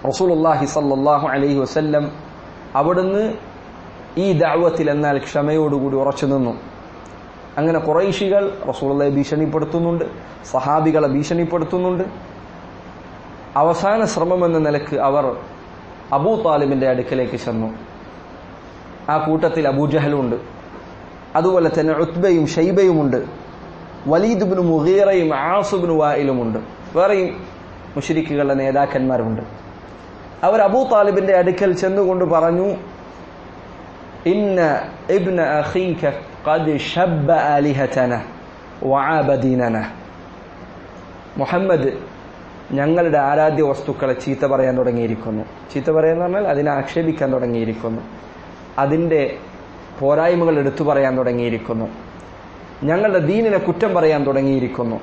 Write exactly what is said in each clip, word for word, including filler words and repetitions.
റസൂലുള്ളാഹി സ്വല്ലല്ലാഹു അലൈഹി വസല്ലം അവിടുന്ന് ഈ ദഅവത്തിൽ എന്നാൽ ക്ഷമയോടുകൂടി ഉറച്ചു നിന്നു. അങ്ങനെ ഖുറൈശികൾ റസൂലുള്ളാഹിയെ ഭീഷണിപ്പെടുത്തുന്നുണ്ട്, സഹാബികളെ ഭീഷണിപ്പെടുത്തുന്നുണ്ട്. അവസാന ശ്രമം എന്ന നിലക്ക് അവർ അബൂ താലിബിന്റെ അടുക്കലേക്ക് ചെന്നു. ആ കൂട്ടത്തിൽ അബൂജഹലുണ്ട്, അതുപോലെ തന്നെ ഉത്ബയും ഷൈബയുമുണ്ട്, വലീദ് ഇബ്നു മുഗീറയും ആസ് ഇബ്നു വായിലുമുണ്ട്, വേറെയും മുശ്രിക്കുകളുടെ നേതാക്കന്മാരുണ്ട്. അവർ അബൂ താലിബിന്റെ അടുക്കൽ ചെന്നുകൊണ്ട് പറഞ്ഞു, ഇന്ന ഇബ്ന അഖീക ഖദ് ശബ്ബ ആലിഹതന വഅബ ദീനന. മുഹമ്മദ് ഞങ്ങളുടെ ആരാധ്യ വസ്തുക്കളെ ചീത്ത പറയാൻ തുടങ്ങിയിരിക്കുന്നു. ചീത്ത പറയാന്ന് പറഞ്ഞാൽ അതിനെ ആക്ഷേപിക്കാൻ തുടങ്ങിയിരിക്കുന്നു, അതിൻ്റെ പോരായ്മകൾ എടുത്തു പറയാൻ തുടങ്ങിയിരിക്കുന്നു, ഞങ്ങളുടെ ദീനിനെ കുറ്റം പറയാൻ തുടങ്ങിയിരിക്കുന്നു.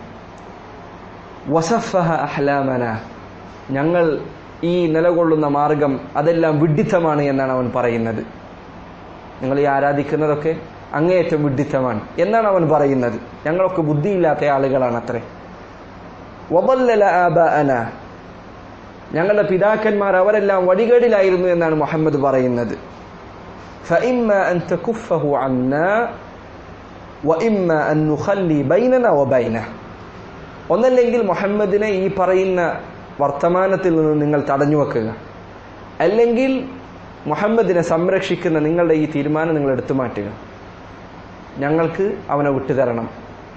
വസഫഹ അഹ്ലാമന, ഞങ്ങൾ ഈ നിലകൊള്ളുന്ന മാർഗം അതെല്ലാം വിഡ്ഢിത്തമാണ് എന്നാണ് അവൻ പറയുന്നത്. നിങ്ങൾ ഈ ആരാധിക്കുന്നതൊക്കെ അങ്ങേയറ്റം വിഡ്ഢിത്തമാണ് എന്നാണ് അവൻ പറയുന്നത്. ഞങ്ങളൊക്കെ ബുദ്ധിയില്ലാത്ത ആളുകളാണ് അത്രേ. വദല്ലല ആബാഅന, ഞങ്ങളുടെ പിതാക്കന്മാർ അവരെല്ലാം വഴികേടിലായിരുന്നു എന്നാണ് മുഹമ്മദ് പറയുന്നത്. ഫഇമ്മ അൻ തകുഫഹു അന്നാ വഇമ്മ അൻ നുഖല്ലി ബൈനനാ വബൈനഹു. ഒന്നല്ലെങ്കിൽ മുഹമ്മദിനെ ഈ പറയുന്ന വർത്തമാനത്തിൽ നിന്ന് നിങ്ങൾ തടഞ്ഞു വെക്കുക, അല്ലെങ്കിൽ മുഹമ്മദിനെ സംരക്ഷിക്കുന്ന നിങ്ങളുടെ ഈ തീരുമാനം നിങ്ങൾ എടുത്തു മാറ്റുക, ഞങ്ങൾക്ക് അവനെ വിട്ടുതരണം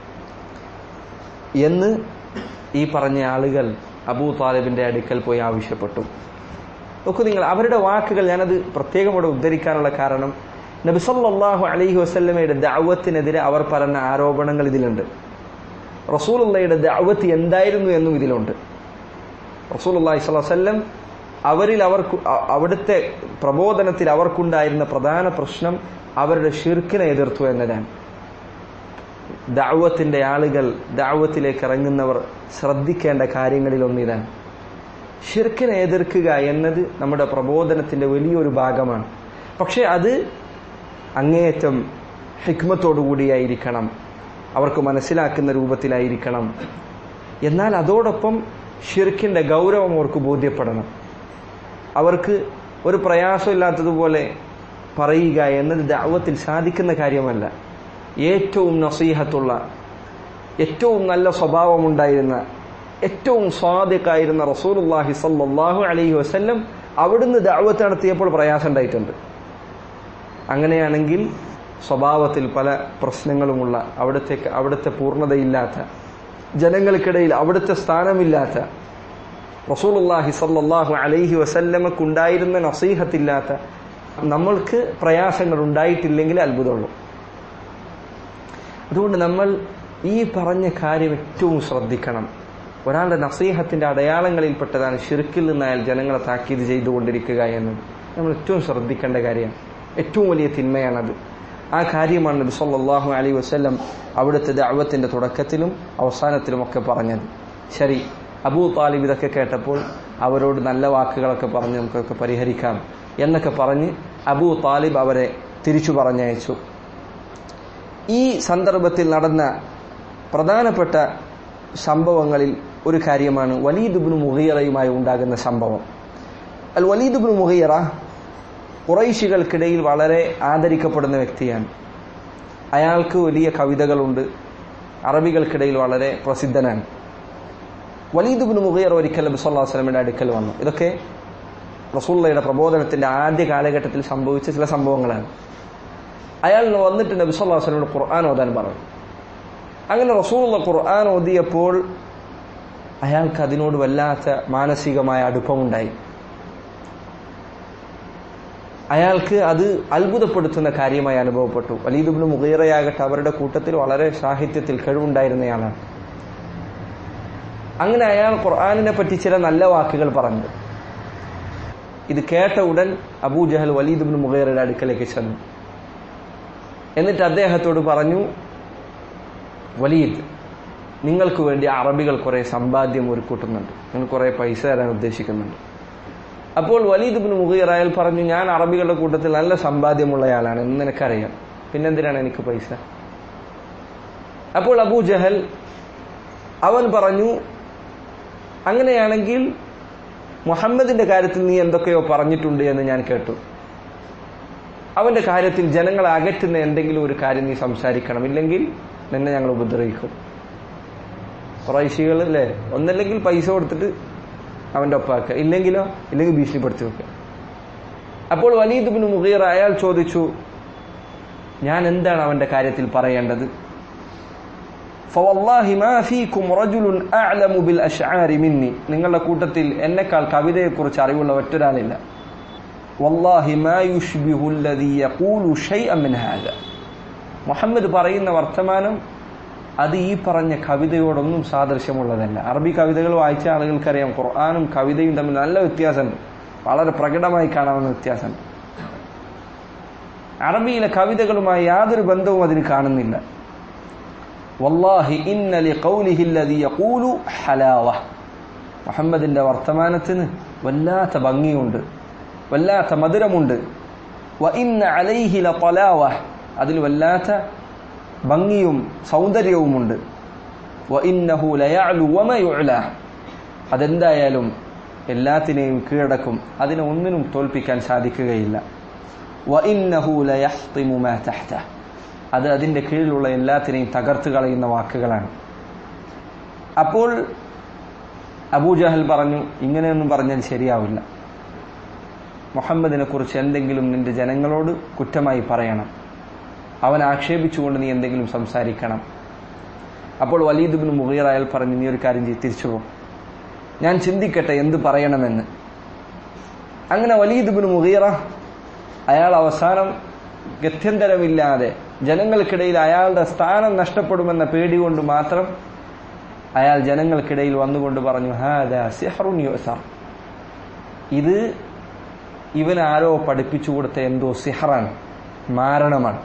എന്ന് ഈ പറഞ്ഞ ആളുകൾ അബൂ താലിബിന്റെ അടുക്കൽ പോയി ആവശ്യപ്പെട്ടു. നോക്കൂ നിങ്ങൾ, അവരുടെ വാക്കുകൾ ഞാനത് പ്രത്യേകം ഇവിടെ ഉദ്ധരിക്കാനുള്ള കാരണം, നബി സല്ലല്ലാഹു അലൈഹി വസല്ലമയുടെ ദഅവത്തിനെതിരെ അവർ പറഞ്ഞ ആരോപണങ്ങൾ ഇതിലുണ്ട്. റസൂലുള്ളാഹിയുടെ ദഅവത്ത് എന്തായിരുന്നു എന്നും ഇതിലുണ്ട്. റസൂലുള്ളാഹി സ്വല്ലല്ലാഹു അലൈഹി വസല്ലം അവരിൽ അവർക്ക് അവിടുത്തെ പ്രബോധനത്തിൽ അവർക്കുണ്ടായിരുന്ന പ്രധാന പ്രശ്നം അവരുടെ ഷിർക്കിനെ എതിർത്തു എന്നതാണ്. ദഅവത്തിന്റെ ആളുകൾ, ദഅവത്തിലേക്ക് ഇറങ്ങുന്നവർ ശ്രദ്ധിക്കേണ്ട കാര്യങ്ങളിൽ ഒന്നിതാണ്. ഷിർക്കിനെ എതിർക്കുക എന്നത് നമ്മുടെ പ്രബോധനത്തിന്റെ വലിയൊരു ഭാഗമാണ്. പക്ഷെ അത് അങ്ങേയറ്റം ഹിക്മത്തോടുകൂടിയായിരിക്കണം, അവർക്ക് മനസ്സിലാക്കുന്ന രൂപത്തിലായിരിക്കണം. എന്നാൽ അതോടൊപ്പം ഷിർക്കിന്റെ ഗൗരവം അവർക്ക് ബോധ്യപ്പെടണം. അവർക്ക് ഒരു പ്രയാസമില്ലാത്തതുപോലെ പറയുക എന്നത് ദഅവത്തിൽ സാധിക്കുന്ന കാര്യമല്ല. ഏറ്റവും നസീഹത്തുള്ള, ഏറ്റവും നല്ല സ്വഭാവമുണ്ടായിരുന്ന, ഏറ്റവും സ്വാദിഖായിരുന്ന റസൂലുള്ളാഹി സ്വല്ലല്ലാഹു അലൈഹി വസല്ലം അവിടുന്ന് ദഅവത്ത് നടത്തിയപ്പോൾ പ്രയാസം ഉണ്ടായിട്ടുണ്ട്. അങ്ങനെയാണെങ്കിൽ സ്വഭാവത്തിൽ പല പ്രശ്നങ്ങളുമുള്ള, അവിടുത്തെ അവിടുത്തെ പൂർണ്ണതയില്ലാത്ത, ജനങ്ങൾക്കിടയിൽ അവിടുത്തെ സ്ഥാനമില്ലാത്ത, റസൂലുള്ളാഹി സ്വല്ലല്ലാഹു അലൈഹി വസല്ലമക്കുണ്ടായിരുന്ന നസീഹത്തില്ലാത്ത നമ്മൾക്ക് പ്രയാസങ്ങൾ ഉണ്ടായിട്ടില്ലെങ്കിൽ അത്ഭുതമുള്ളൂ. അതുകൊണ്ട് നമ്മൾ ഈ പറഞ്ഞ കാര്യം ഏറ്റവും ശ്രദ്ധിക്കണം. ഒരാളുടെ നസീഹത്തിന്റെ അടയാളങ്ങളിൽപ്പെട്ടതാണ് ഷിർക്കിൽ നിന്നയാൽ ജനങ്ങളെ താക്കീത് ചെയ്തുകൊണ്ടിരിക്കുക എന്നത്. നമ്മൾ ഏറ്റവും ശ്രദ്ധിക്കേണ്ട കാര്യമാണ്, ഏറ്റവും വലിയ തിന്മയാണത്. ആ കാര്യമാണ് നബി സല്ലല്ലാഹു അലൈഹി വസല്ലം അവിടുത്തെ ദഅവത്തിന്റെ തുടക്കത്തിലും അവസാനത്തിലും ഒക്കെ പറഞ്ഞത്. ശരി, അബൂ താലിബ് ഇതൊക്കെ കേട്ടപ്പോൾ അവരോട് നല്ല വാക്കുകളൊക്കെ പറഞ്ഞ് നമുക്കൊക്കെ പരിഹരിക്കാം എന്നൊക്കെ പറഞ്ഞ് അബൂ താലിബ് അവരെ തിരിച്ചു പറഞ്ഞയച്ചു. ഈ സന്ദർഭത്തിൽ നടന്ന പ്രധാനപ്പെട്ട സംഭവങ്ങളിൽ ഒരു കാര്യമാണ് വലീദ് ഇബ്നു മുഗീറയുമായി ഉണ്ടാകുന്ന സംഭവം. അൽ വലീദ് ഇബ്നു മുഗീറ ഖുറൈശികൾക്കിടയിൽ വളരെ ആദരിക്കപ്പെടുന്ന വ്യക്തിയാണ്. അയാൾക്ക് വലിയ കവിതകളുണ്ട്, അറബികൾക്കിടയിൽ വളരെ പ്രസിദ്ധനാണ്. വലീദ് ഇബ്നു മുഗീറ ഒരിക്കൽ നബി സല്ലല്ലാഹു അലൈഹി വസല്ലമയുടെ അടുക്കൽ വന്നു. ഇതൊക്കെ റസൂലുള്ളാഹിയുടെ പ്രബോധനത്തിന്റെ ആദ്യ കാലഘട്ടത്തിൽ സംഭവിച്ച ചില സംഭവങ്ങളാണ്. അയാൾ വന്നിട്ട് നബി സല്ലല്ലാഹു അലൈഹി വസല്ലമയോട് ഖുർആൻ ഓതാൻ പറഞ്ഞു. അങ്ങനെ റസൂലുള്ളാഹി ഖുർആൻ ഓതിയപ്പോൾ അയാൾക്ക് അതിനോട് വല്ലാത്ത മാനസികമായ അടുപ്പമുണ്ടായി. അയാൾക്ക് അത് അത്ഭുതപ്പെടുത്തുന്ന കാര്യമായി അനുഭവപ്പെട്ടു. വലീദ് ഇബ്നു മുഗീറയാകട്ടെ അവരുടെ കൂട്ടത്തിൽ വളരെ സാഹിത്യത്തിൽ കഴിവുണ്ടായിരുന്നയാളാണ്. അങ്ങനെ അയാൾ ഖുർആനിനെ പറ്റി ചില നല്ല വാക്കുകൾ പറഞ്ഞു. ഇത് കേട്ട ഉടൻ അബൂജഹൽ വലീദ് ഇബ്നു മുഗീറയുടെ അടുക്കലേക്ക് ചെന്നു. എന്നിട്ട് അദ്ദേഹത്തോട് പറഞ്ഞു, വലീദ്, നിങ്ങൾക്ക് വേണ്ടി അറബികൾ കുറെ സമ്പാദ്യം ഒരുക്കൂട്ടുന്നുണ്ട്, നിങ്ങൾ കുറെ പൈസ തരാൻ ഉദ്ദേശിക്കുന്നുണ്ട്. അപ്പോൾ വലീദ് ഇബ്നു മുഗീറ അയാൾ പറഞ്ഞു, ഞാൻ അറബികളുടെ കൂട്ടത്തിൽ നല്ല സമ്പാദ്യമുള്ളയാളാണ് എന്ന് നിനക്കറിയാം, പിന്നെന്തിനാണ് എനിക്ക് പൈസ? അപ്പോൾ അബൂജഹൽ അവൻ പറഞ്ഞു, അങ്ങനെയാണെങ്കിൽ മുഹമ്മദിന്റെ കാര്യത്തിൽ നീ എന്തൊക്കെയോ പറഞ്ഞിട്ടുണ്ട് എന്ന് ഞാൻ കേട്ടു. അവന്റെ കാര്യത്തിൽ ജനങ്ങളെ അകറ്റുന്ന എന്തെങ്കിലും ഒരു കാര്യം നീ സംസാരിക്കണം, ഇല്ലെങ്കിൽ നിന്നെ ഞങ്ങൾ ഉപദ്രവിക്കും. ഖുറൈശികൾ അല്ലേ, ഒന്നല്ലെങ്കിൽ പൈസ കൊടുത്തിട്ട് അവന്റെ ഒപ്പാക്കുക, ഇല്ലെങ്കിലോ ഇല്ലെങ്കിൽ ഭീഷണിപ്പെടുത്തി വെക്കുക. അപ്പോൾ വലീദ് ഇബ്നു മുഗീറ അയാൾ ചോദിച്ചു, ഞാൻ എന്താണ് അവന്റെ കാര്യത്തിൽ പറയേണ്ടത്? ഫവല്ലാഹി മാ ഫീകും റജുലുൻ അഅലമു ബിൽ അശ്ആരി മിന്നി, നിങ്ങളുടെ കൂട്ടത്തിൽ എന്നെക്കാൾ കവിതയെക്കുറിച്ച് അറിവുള്ള ഒറ്റൊരാളില്ല. വല്ലാഹി മാ യുശ്ബിഹു അല്ലദീ യഖൂലു ശൈഅൻ മിൻ ഹാദാ, മുഹമ്മദ് പറയുന്ന വർത്തമാനം അത് ഈ പറഞ്ഞ കവിതയോടൊന്നും സാദൃശ്യമുള്ളതല്ല. അറബി കവിതകൾ വായിച്ച ആളുകൾക്കറിയാം ഖുർആനും കവിതയും തമ്മിൽ നല്ല വ്യത്യാസമുണ്ട്, വളരെ പ്രകടമായി കാണാവുന്ന വ്യത്യാസമുണ്ട്. അറബിയിലെ കവിതകളുമായി യാതൊരു ബന്ധവും അതിന് കാണുന്നില്ല. വല്ലാഹി ഇന്ന ലിഖൗലിഹി അല്ലദീ യഖൂലു ഹലാവ, മുഹമ്മദിന്റെ വർത്തമാനത്തിന് വല്ലാത്ത ഭംഗിയുണ്ട്, വല്ലാത്ത മധുരമുണ്ട്. വ ഇന്ന അലൈഹി ലതലാവ, അതിൽ വല്ലാത്ത ഭംഗിയും സൗന്ദര്യവുമുണ്ട്. വ ഇന്നഹു ലയഅലു വമ യുഅല, അതെന്തായാലും എല്ലാത്തിനെയും കീഴടക്കും, അതിനെ ഒന്നിനും തോൽപ്പിക്കാൻ സാധിക്കുകയില്ല. വ ഇന്നഹു ലയഹ്തിമു മാ തഹ്തഹ, അത് അതിന്റെ കീഴിലുള്ള എല്ലാത്തിനെയും തകർത്ത് കളയുന്ന വാക്കുകളാണ്. അപ്പോൾ അബൂജഹൽ പറഞ്ഞു, ഇങ്ങനെയൊന്നും പറഞ്ഞാൽ ശരിയാവില്ല, മുഹമ്മദിനെ കുറിച്ച് എന്തെങ്കിലും നിന്റെ ജനങ്ങളോട് കുറ്റമായി പറയണം, അവൻ ആക്ഷേപിച്ചുകൊണ്ട് നീ എന്തെങ്കിലും സംസാരിക്കണം. അപ്പോൾ വലീദ് ഇബ്നു മുഗീറ അയാൾ പറഞ്ഞു, നീ ഒരു കാര്യം ചെയ്ത് തിരിച്ചു പോ, ഞാൻ ചിന്തിക്കട്ടെ എന്ത് പറയണമെന്ന്. അങ്ങനെ വലീദ് ഇബ്നു മുഗീറ അയാൾ അവസാനം ഗത്യന്തരമില്ലാതെ ജനങ്ങൾക്കിടയിൽ അയാളുടെ സ്ഥാനം നഷ്ടപ്പെടുമെന്ന പേടി കൊണ്ട് മാത്രം അയാൾ ജനങ്ങൾക്കിടയിൽ വന്നുകൊണ്ട് പറഞ്ഞു, ഹാദാ സിഹ്റുൻ യുഅ്സർ, ഇത് ഇവൻ ആരോ പഠിപ്പിച്ചു കൊടുത്ത എന്തോ സിഹറാണ്, മാരണമാണ്.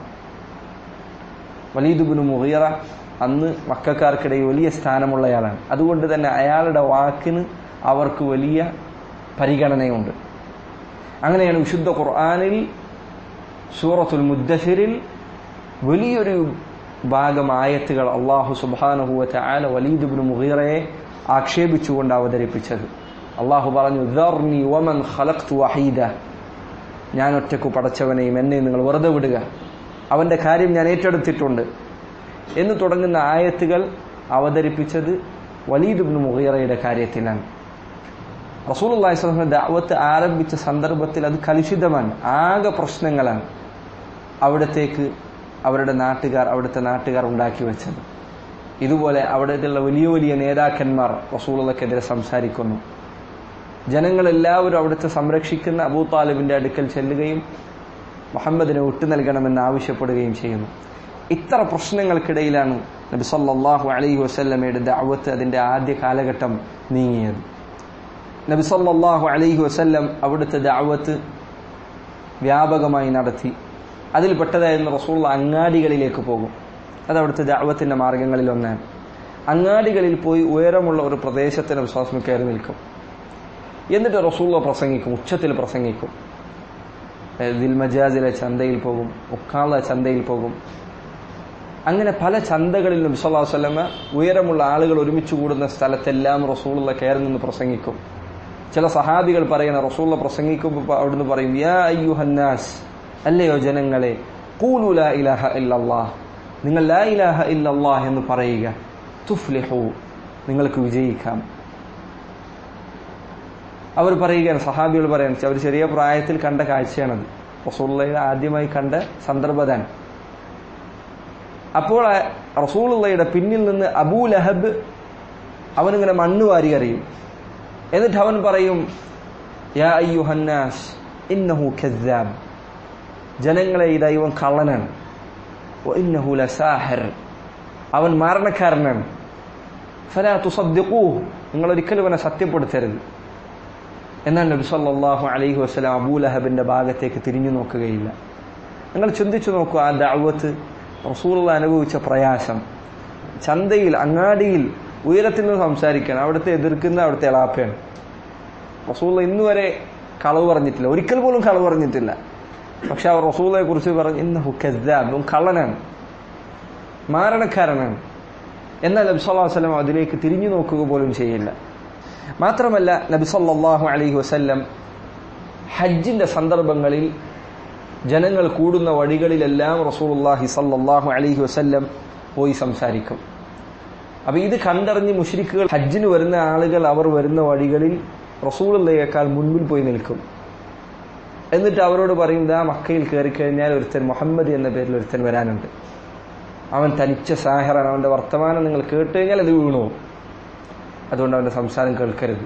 വലീദ് ഇബ്നു മുഗീറ അന്ന് മക്കക്കാർക്കിടയിൽ വലിയ സ്ഥാനമുള്ളയാളാണ്. അതുകൊണ്ട് തന്നെ അയാളുടെ വാക്കിന് അവർക്ക് വലിയ പരിഗണനയുണ്ട്. അങ്ങനെയാണ് വിശുദ്ധ ഖുർആനിൽ സൂറത്തുൽ മുദ്ദസിറിൽ വലിയൊരു ഭാഗം ആയത്തുകൾ അല്ലാഹു സുബ്ഹാനഹു വ തആല വലീദ് ഇബ്നു മുഗീറയെ ആക്ഷേപിച്ചുകൊണ്ട് അവതരിപ്പിച്ചത്. അല്ലാഹു പറഞ്ഞു, ദർനി വമൻ ഖലഖ്തു വഹീദ, ഞാൻ ഒറ്റയ്ക്ക് പടച്ചവനെയും എന്നെയും നിങ്ങൾ വെറുതെ വിടുക, അവന്റെ കാര്യം ഞാൻ ഏറ്റെടുത്തിട്ടുണ്ട് എന്ന് തുടങ്ങുന്ന ആയത്തുകൾ അവതരിപ്പിച്ചത് വലീദ് ഇബ്നു മുഗീറയുടെ കാര്യത്തിലാണ്. റസൂലുള്ളാഹി സ്വല്ലല്ലാഹു അലൈഹി വസല്ലം ദഅവത്ത് ആരംഭിച്ച സന്ദർഭത്തിൽ അത് കലുഷിതമാണ്, ആകെ പ്രശ്നങ്ങളാണ് അവിടത്തേക്ക് അവരുടെ നാട്ടുകാർ അവിടുത്തെ നാട്ടുകാർ ഉണ്ടാക്കി വെച്ചത്. ഇതുപോലെ അവിടത്തുള്ള വലിയ വലിയ നേതാക്കന്മാർ റസൂലുള്ളാഹിക്കെതിരെ സംസാരിക്കുന്നു. ജനങ്ങളെല്ലാവരും അവിടുത്തെ സംരക്ഷിക്കുന്ന അബൂ താലിബിന്റെ അടുക്കൽ ചെല്ലുകയും മുഹമ്മദിനെ വിട്ടു നൽകണമെന്ന് ആവശ്യപ്പെടുകയും ചെയ്യുന്നു. ഇത്ര പ്രശ്നങ്ങൾക്കിടയിലാണ് നബി സല്ലല്ലാഹു അലൈഹി വസല്ലമയുടെ ദഅവത്ത് അതിന്റെ ആദ്യ കാലഘട്ടം നീങ്ങിയത്. നബി സല്ലല്ലാഹു അലൈഹി വസല്ലം അവിടുത്തെ ദഅവത്ത് വ്യാപകമായി നടത്തി. അതിൽപ്പെട്ടതായിരുന്നു റസൂലുള്ള അങ്ങാടികളിലേക്ക് പോകും. അത് അവിടുത്തെ ദഅവത്തിന്റെ മാർഗങ്ങളിൽ ഒന്നാണ്. അങ്ങാടികളിൽ പോയി ഉയരമുള്ള ഒരു പ്രദേശത്തിന് വിശ്വാസം കയറി നിൽക്കും. എന്നിട്ട് റസൂലുള്ള പ്രസംഗിക്കും, ഉച്ചത്തിൽ പ്രസംഗിക്കും. ദിൽ മജാസിലെ ചന്തയിൽ പോകും, ഉക്കാള ചന്തയിൽ പോകും. അങ്ങനെ പല ചന്തകളിൽ നബി സല്ലല്ലാഹു അലൈഹി വസല്ലമ ഉയരമുള്ള ആളുകൾ ഒരുമിച്ച് കൂടുന്ന സ്ഥലത്തെല്ലാം റസൂലുള്ള കയറി നിന്ന് പ്രസംഗിക്കും. ചില സഹാബികൾ പറയുന്ന റസൂലുള്ള പ്രസംഗിക്കുമ്പോൾ അവിടുന്ന് പറയും, യാ അയ്യുഹന്നാസ്, അല്ലയോ ജനങ്ങളെ, ഖൂലു ലാ ഇലാഹ ഇല്ലല്ലാഹ്, നിങ്ങൾ ലാ ഇലാഹ ഇല്ലല്ലാഹ് എന്ന് പറയുക, തുഫ്ലിഹു, നിങ്ങൾക്ക് വിജയിക്കാം. അവർ പറയുകയാണ്, സഹാബികൾ പറയാൻ, അവർ ചെറിയ പ്രായത്തിൽ കണ്ട കാഴ്ചയാണത്, റസൂലുള്ളാഹിയെ ആദ്യമായി കണ്ട സന്ദർഭതാണ്. അപ്പോൾ റസൂലുള്ളാഹിയുടെ പിന്നിൽ നിന്ന് അബൂ ലഹബ് അവനിങ്ങനെ മണ്ണ് വാരി എറിയും. എന്നിട്ട് അവൻ പറയും, യാ അയ്യുഹന്നാസ് ഇന്നഹു കദ്ദാബ്, ജനങ്ങളെ ഇതാ ഇവൻ കള്ളനാണ്. വഇന്നഹു ലസാഹിർ, അവൻ മാരണക്കാരനാണ്. ഫലാ തുസദ്ദിഖൂഹു, നിങ്ങൾ ഒരിക്കലും അവനെ സത്യപ്പെടുത്തരുത്. എന്നാൽ നബി സല്ലല്ലാഹു അലൈഹി വസല്ലം അബൂ ലഹബിന്റെ ഭാഗത്തേക്ക് തിരിഞ്ഞു നോക്കുകയില്ല. നിങ്ങൾ ചിന്തിച്ചു നോക്കൂ, ആ ദഅവത്ത് റസൂലുള്ളാഹി അനുഭവിച്ച പ്രയാസം. ചന്തയിൽ അങ്ങാടിയിൽ ഉയരത്തിൽ നിന്ന് സംസാരിക്കണം, അവിടുത്തെ എതിർക്കുന്ന അവിടുത്തെ എളാപ്പയാണ്. റസൂലുള്ളാഹി ഇന്നുവരെ കളവ് പറഞ്ഞിട്ടില്ല, ഒരിക്കൽ പോലും കളവ് പറഞ്ഞിട്ടില്ല. പക്ഷെ അവർ റസൂലുള്ളാഹിയെ കുറിച്ച് പറഞ്ഞു, ഇന്നഹു കദ്ദാബ്, കള്ളനാണ്, മാരണക്കാരനാണ്. എന്നാൽ നബി സല്ലല്ലാഹു അലൈഹി വസല്ലം അതിലേക്ക് തിരിഞ്ഞു നോക്കുക പോലും ചെയ്യില്ല. മാത്രമല്ല നബി സല്ലല്ലാഹു അലൈഹി വസല്ലം ഹജ്ജിന്റെ സന്ദർഭങ്ങളിൽ ജനങ്ങൾ കൂടുന്ന വഴികളിലെല്ലാം റസൂലുള്ളാഹി സല്ലല്ലാഹു അലൈഹി വസല്ലം പോയി സംസാരിക്കും. അപ്പൊ ഇത് കണ്ടറിഞ്ഞ് മുശ്രിക്കുകൾ, ഹജ്ജിന് വരുന്ന ആളുകൾ, അവർ വരുന്ന വഴികളിൽ റസൂലുള്ളയേക്കാൾ മുൻപിൽ പോയി നിൽക്കും. എന്നിട്ട് അവരോട് പറയും, ദാ മക്കയിൽ കയറിക്കഴിഞ്ഞാൽ ഒരുത്തൻ മുഹമ്മദ് എന്ന പേരിൽ ഒരുത്തൻ വരാനുണ്ട്, അവൻ തനിച്ച സാഹിറാണ്, അവന്റെ വർത്തമാനം നിങ്ങൾ കേട്ട് കഴിഞ്ഞാൽ അത് വീണു, അതുകൊണ്ട് അവന്റെ സംസാരം കേൾക്കരുത്.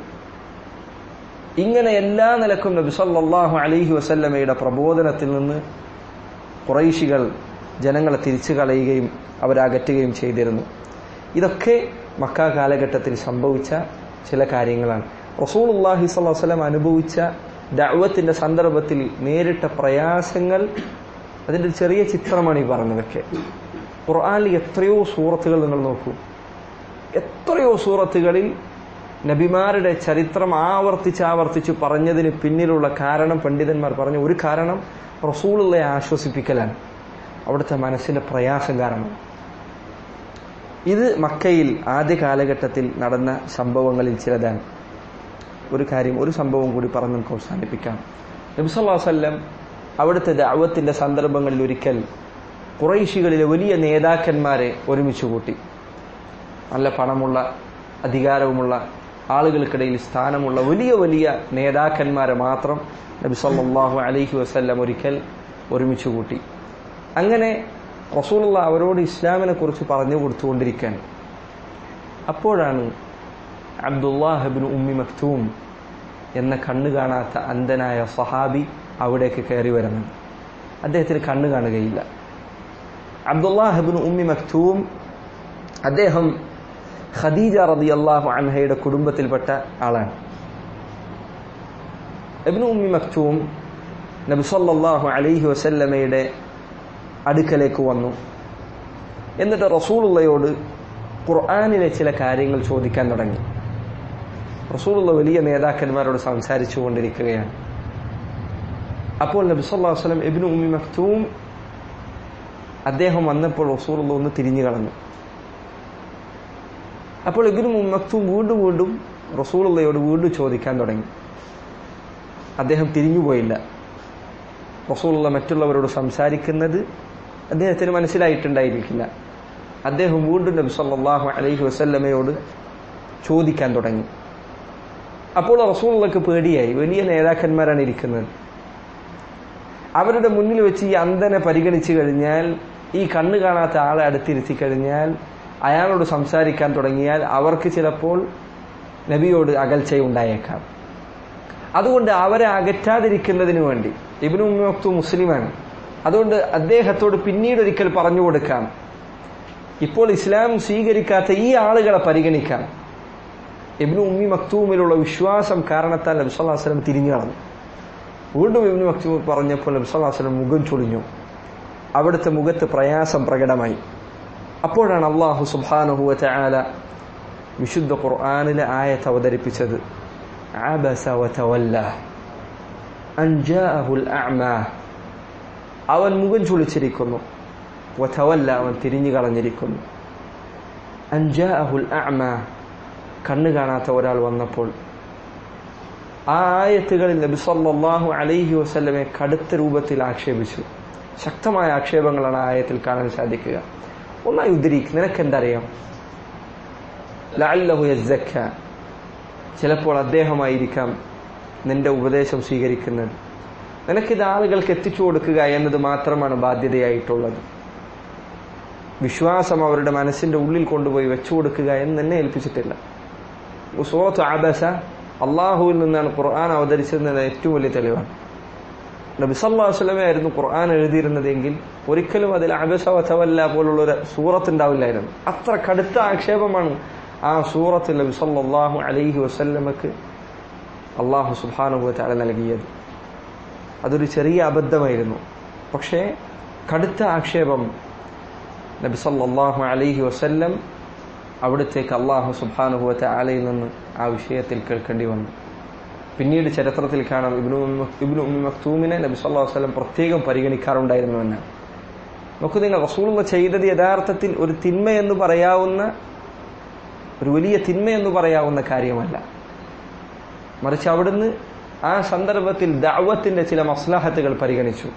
ഇങ്ങനെ എല്ലാ നിലക്കും നബി സല്ലല്ലാഹു അലൈഹി വസല്ലമയുടെ പ്രബോധനത്തിൽ നിന്ന് ഖുറൈശികൾ ജനങ്ങളെ തിരിച്ചു കളയുകയും അവരകറ്റുകയും ചെയ്തിരുന്നു. ഇതൊക്കെ മക്ക കാലഘട്ടത്തിൽ സംഭവിച്ച ചില കാര്യങ്ങളാണ്. റസൂലുള്ളാഹി സ്വല്ലല്ലാഹു അലൈഹി വസല്ലം അനുഭവിച്ച ദഅവത്തിന്റെ സന്ദർഭത്തിൽ നേരിട്ട പ്രയാസങ്ങൾ, അതിന്റെ ഒരു ചെറിയ ചിത്രമാണ് ഈ പറഞ്ഞതൊക്കെ. ഖുർആനിൽ എത്രയോ സൂറത്തുകൾ നിങ്ങൾ നോക്കൂ, എത്രയോ സൂറത്തുകളിൽ നബിമാരുടെ ചരിത്രം ആവർത്തിച്ച് ആവർത്തിച്ച് പറഞ്ഞതിന് പിന്നിലുള്ള കാരണം പണ്ഡിതന്മാർ പറഞ്ഞു, ഒരു കാരണം റസൂലുള്ളയെ ആശ്വസിപ്പിക്കലാണ്, അവിടുത്തെ മനസ്സിന്റെ പ്രയാസം കാരണം. ഇത് മക്കയിൽ ആദ്യ കാലഘട്ടത്തിൽ നടന്ന സംഭവങ്ങളിൽ ചിലതാണ്. ഒരു കാര്യം, ഒരു സംഭവം കൂടി പറഞ്ഞ് നമുക്ക് അവസാനിപ്പിക്കാം. നബി സല്ലല്ലാഹു അലൈഹി വസല്ലം അവിടുത്തെ ദഅവത്തിന്റെ സന്ദർഭങ്ങളിൽ ഒരിക്കൽ ഖുറൈശികളിലെ വലിയ നേതാക്കന്മാരെ ഒരുമിച്ച് കൂട്ടി. നല്ല പണമുള്ള, അധികാരവുമുള്ള, ആളുകൾക്കിടയിൽ സ്ഥാനമുള്ള വലിയ വലിയ നേതാക്കന്മാരെ മാത്രം നബി സല്ലല്ലാഹു അലൈഹി വസല്ലം ഒരിക്കൽ ഒരുമിച്ച് കൂട്ടി. അങ്ങനെ റസൂലുള്ള അവരോട് ഇസ്ലാമിനെ കുറിച്ച് പറഞ്ഞു കൊടുത്തുകൊണ്ടിരിക്കാൻ, അപ്പോഴാണ് അബ്ദുല്ലാഹ് ഇബ്നു ഉമ്മി മക്തൂം എന്ന കണ്ണു കാണാത്ത അന്ധനായ സഹാബി അവിടേക്ക് കയറി വരുന്നത്. അദ്ദേഹത്തിന് കണ്ണു കാണുകയില്ല. അബ്ദുല്ലാഹ് ഇബ്നു ഉമ്മി മക്തൂം അദ്ദേഹം ഖദീജ റളിയല്ലാഹു അൻഹയുടെ കുടുംബത്തിൽപ്പെട്ട ആളാണ്. ഇബ്നു ഉമ്മി മക്തൂം നബി സല്ലല്ലാഹു അലൈഹി വസല്ലമയുടെ അടുക്കലേക്ക് വന്നു. എന്നിട്ട് റസൂലുള്ളയോട് ഖുർആനിലെ ചില കാര്യങ്ങൾ ചോദിക്കാൻ തുടങ്ങി. റസൂലുള്ള വലിയ നേതാക്കന്മാരോട് സംസാരിച്ചു കൊണ്ടിരിക്കുകയാണ്. അപ്പോൾ നബി സല്ലല്ലാഹു അലൈഹി വസല്ലം ഇബ്നു ഉമ്മി മക്തൂം അദ്ദേഹം വന്നപ്പോൾ റസൂലുള്ള ഒന്ന് തിരിഞ്ഞു കളഞ്ഞു. അപ്പോൾ ഇബ്നു ഉമ്മി മക്തൂം വീണ്ടും വീണ്ടും റസൂലുള്ളയോട് വീണ്ടും ചോദിക്കാൻ തുടങ്ങി. അദ്ദേഹം തിരിഞ്ഞുപോയില്ല. റസൂലുള്ള മറ്റുള്ളവരോട് സംസാരിക്കുന്നത് അദ്ദേഹത്തിന് മനസ്സിലായിട്ടുണ്ടായിരിക്കില്ല. അദ്ദേഹം വീണ്ടും നബി സല്ലല്ലാഹു അലൈഹി വസല്ലമയോട് ചോദിക്കാൻ തുടങ്ങി. അപ്പോൾ റസൂലുള്ളാഹിക്ക് പേടിയായി. വലിയ നേതാക്കന്മാരാണ് ഇരിക്കുന്നത്. അവരുടെ മുന്നിൽ വെച്ച് ഈ അന്ധനെ പരിഗണിച്ചു കഴിഞ്ഞാൽ, ഈ കണ്ണു കാണാത്ത ആളെ അടുത്തിരുത്തി കഴിഞ്ഞാൽ, അയാളോട് സംസാരിക്കാൻ തുടങ്ങിയാൽ അവർക്ക് ചിലപ്പോൾ നബിയോട് അകൽച്ചയുണ്ടായേക്കാം. അതുകൊണ്ട് അവരെ അകറ്റാതിരിക്കുന്നതിന് വേണ്ടി, ഇബ്നു ഉമ്മി മക്തൂം മുസ്ലിമാണ്, അതുകൊണ്ട് അദ്ദേഹത്തോട് പിന്നീട് ഒരിക്കൽ പറഞ്ഞു കൊടുക്കാം, ഇപ്പോൾ ഇസ്ലാം സ്വീകരിക്കാത്ത ഈ ആളുകളെ പരിഗണിക്കാം. ഇബ്നു ഉമ്മി മക്തൂമിലുള്ള വിശ്വാസം കാരണത്താൽ നബി സല്ലല്ലാഹു അലൈഹി വസല്ലം തിരിഞ്ഞു കളഞ്ഞു. വീണ്ടും ഇബ്നു മക്തൂം പറഞ്ഞപ്പോൾ നബി സല്ലല്ലാഹു അലൈഹി വസല്ലം മുഖം ചുളിഞ്ഞു. അവിടുത്തെ മുഖത്ത് പ്രയാസം പ്രകടമായി. അപ്പോഴാണ് അല്ലാഹു സുബ്ഹാനഹു വ തആല വിശുദ്ധ ഖുർആനിലെ ആയത്ത് അവതരിപ്പിച്ചത്. അബസ വതവല്ല അൻ ജാഅഹുൽ അഅമാ, അവൻ മുഖം ചുളിച്ചിരിക്കുന്നു. വതവല്ല, അവൻ തിരിഞ്ഞു കളഞ്ഞിരിക്കുന്നു. അൻ ജാഅഹുൽ അഅമാ, കണ്ണു കാണാത്ത ഒരാൾ വന്നപ്പോൾ. ആ ആയത്തുകളിൽ നബി സല്ലല്ലാഹു അലൈഹി വസല്ലമയെ കടുത്ത രൂപത്തിൽ ആക്ഷേപിച്ചു. ശക്തമായ ആക്ഷേപങ്ങളാണ് ആ ആയത്തിൽ കാണാൻ സാധിക്കുക. ഒന്നായി ഉദ്ധരിക്ക്, നിനക്കെന്തറിയാം? ലഅല്ലഹു യസ്സക്ക, ചിലപ്പോൾ അദ്ദേഹമായിരിക്കാം നിന്റെ ഉപദേശം സ്വീകരിക്കുന്നത്. നിനക്കിത് ആളുകൾക്ക് എത്തിച്ചു കൊടുക്കുക എന്നത് മാത്രമാണ് ബാധ്യതയായിട്ടുള്ളത്. വിശ്വാസം അവരുടെ മനസ്സിന്റെ ഉള്ളിൽ കൊണ്ടുപോയി വെച്ചു കൊടുക്കുക എന്ന് എന്നെ ഏൽപ്പിച്ചിട്ടില്ല. സൂറത്ത് അബസ അള്ളാഹുവിൽ നിന്നാണ് ഖുർആൻ അവതരിച്ചതെന്നത് ഏറ്റവും വലിയ തെളിവാണ്. നബി സല്ലല്ലാഹു അലൈഹി വസല്ലം ആയിരുന്നു ഖുർആൻ എഴുതിയിരുന്നതെങ്കിൽ ഒരിക്കലും അതിൽ അബസ വതവല്ല പോലുള്ളൊരു സൂറത്ത് ഉണ്ടാവില്ലായിരുന്നു. അത്ര കടുത്ത ആക്ഷേപമാണ് ആ സൂറത്തിൽ നബി സല്ലല്ലാഹു അലൈഹി വസല്ലമക്ക് അള്ളാഹു സുബ്ഹാനഹു വ തആല നൽകിയത്. അതൊരു ചെറിയ അബദ്ധമായിരുന്നു, പക്ഷേ കടുത്ത ആക്ഷേപം നബി സല്ലല്ലാഹു അലൈഹി വസല്ലം അവിടത്തേക്ക് അള്ളാഹു സുബ്ഹാനഹു വ തആലയിൽ നിന്ന് ആ വിഷയത്തിൽ കേൾക്കേണ്ടി വന്നു. പിന്നീട് ചരിത്രത്തിൽ കാണാം ഇബ്നു ഇബ്നു ഉമ്മി മക്തൂമിനെ നബി സല്ലല്ലാഹു അലൈഹി വസല്ലം പ്രത്യേകം പരിഗണിക്കാറുണ്ടായിരുന്നു എന്നാണ്. നോക്കൂ നിങ്ങൾ, റസൂലുള്ള ചെയ്തത് യഥാർത്ഥത്തിൽ ഒരു തിന്മയെന്ന് പറയാവുന്ന, ഒരു വലിയ തിന്മയെന്ന് പറയാവുന്ന കാര്യമല്ല. മറിച്ച് അവിടുന്ന് ആ സന്ദർഭത്തിൽ ദഅവത്തിന്റെ ചില മസ്ലഹത്തുകൾ പരിഗണിച്ചു.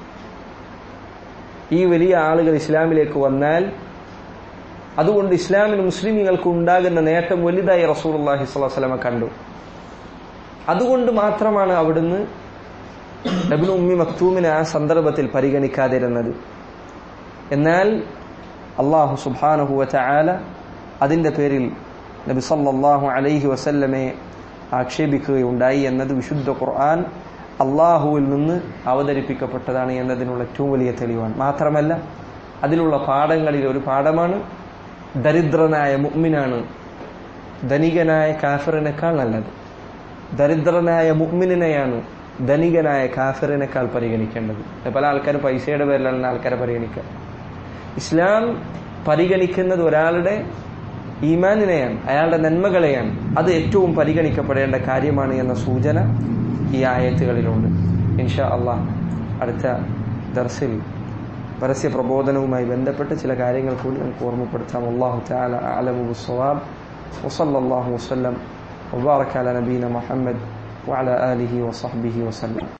ഈ വലിയ ആളുകൾ ഇസ്ലാമിലേക്ക് വന്നാൽ അതുകൊണ്ട് ഇസ്ലാമിന് മുസ്ലിമീങ്ങൾക്ക് ഉണ്ടാകുന്ന നേട്ടം വലുതായി റസൂലുള്ളാഹി സ്വല്ലല്ലാഹു അലൈഹി വസല്ലം കണ്ടു. അതുകൊണ്ട് മാത്രമാണ് അവിടുന്ന് ഇബ്നു ഉമ്മി മക്തൂമിനെ ആ സന്ദർഭത്തിൽ പരിഗണിക്കാതിരുന്നത്. എന്നാൽ അല്ലാഹു സുബ്ഹാനഹു വ തആല അതിന്റെ പേരിൽ നബി സല്ലല്ലാഹു അലൈഹി വസല്ലമയെ ആക്ഷേപിക്കുകയുണ്ടായി എന്നത് വിശുദ്ധ ഖുർആൻ അള്ളാഹുവിൽ നിന്ന് അവതരിപ്പിക്കപ്പെട്ടതാണ് എന്നതിനുള്ള ഏറ്റവും വലിയ തെളിവാണ്. മാത്രമല്ല അതിലുള്ള പാഠങ്ങളിൽ ഒരു പാഠമാണ് ദരിദ്രനായ മുഅ്മിനാണ് ധനികനായ കാഫിറിനേക്കാൾ നല്ലത്. ദരിദ്രനായ മുഅ്മിനെയാണ് ധനികനായ കാഫിറിനേക്കാൾ പരിഗണിക്കേണ്ടത്. പല ആൾക്കാരും പൈസയുടെ പേരിലാണ് ആൾക്കാരെ പരിഗണിക്കുക. ഇസ്ലാം പരിഗണിക്കുന്നത് ഒരാളുടെ ഈമാനിനെയാണ്, അയാളുടെ നന്മകളെയാണ്. അത് ഏറ്റവും പരിഗണിക്കപ്പെടേണ്ട കാര്യമാണ് എന്ന സൂചന ഈ ആയത്തുകളിലുണ്ട്. ഇൻഷാ അല്ലാഹ് അടുത്ത ദർസിൽ പരസ്യ പ്രബോധനവുമായി ബന്ധപ്പെട്ട് ചില കാര്യങ്ങൾ കൂടി നമുക്ക് ഓർമ്മപ്പെടുത്താം. അല്ലാഹു തആല അഅലമു ബിസ്സവാബ് വസല്ലല്ലാഹു വസല്ലം വബാറക അലാ നബീന മുഹമ്മദ് വഅലാ ആലിഹി വസഹ്ബിഹി വസല്ലം.